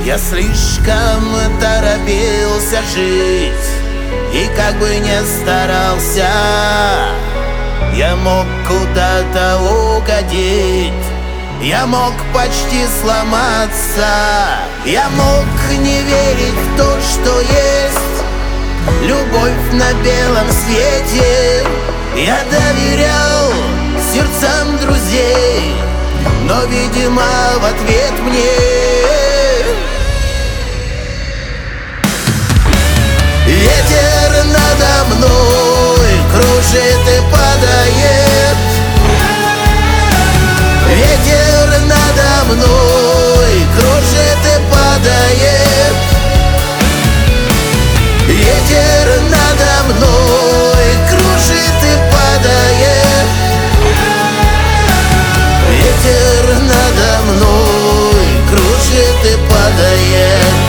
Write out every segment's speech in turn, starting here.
Я слишком торопился жить, и как бы не старался, я мог куда-то угодить. Я мог почти сломаться, я мог не верить в то, что есть любовь на белом свете. Я доверял сердцам друзей, но, видимо, в ответ мне ветер надо мной кружит и падает. Ветер надо мной кружит и падает. Ветер надо мной кружит и падает. Ветер надо мной кружит и падает.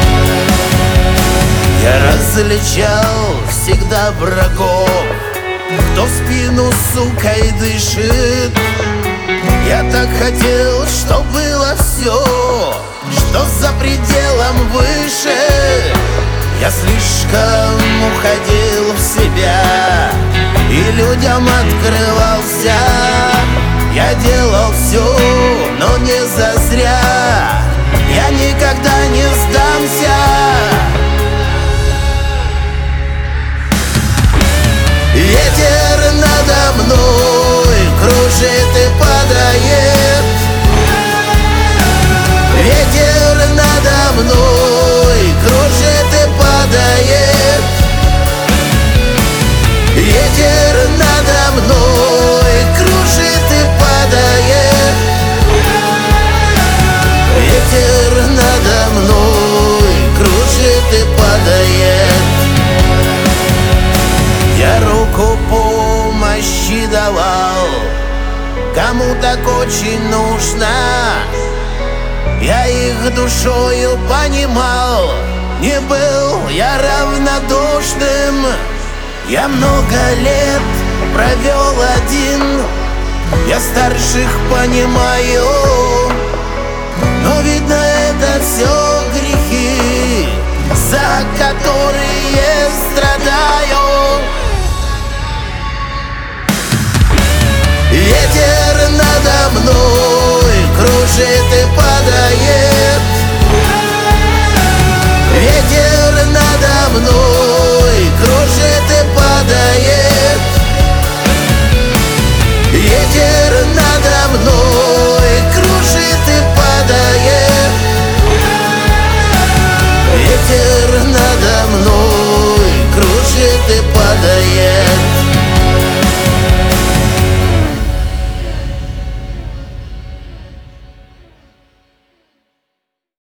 Я различал всегда врагов, кто в спину сукой дышит. Я так хотел, чтоб было все, что за пределом выше. Я слишком уходил в себя и людям открывался. Я делал все, но не зазря. Я никогда не сдамся. Ветер надо мной кружит и падает. Ветер надо мной кружит и падает. Ветер надо мной кружит и падает. Ветер надо мной кружит и падает. Я руку помощи давал, кому так очень нужно. Я их душою понимал, не был я равнодушным. Я много лет провел один, я старших понимаю, но видно это все грехи, за которые страдаю. Ветер надо мной кружит и падает.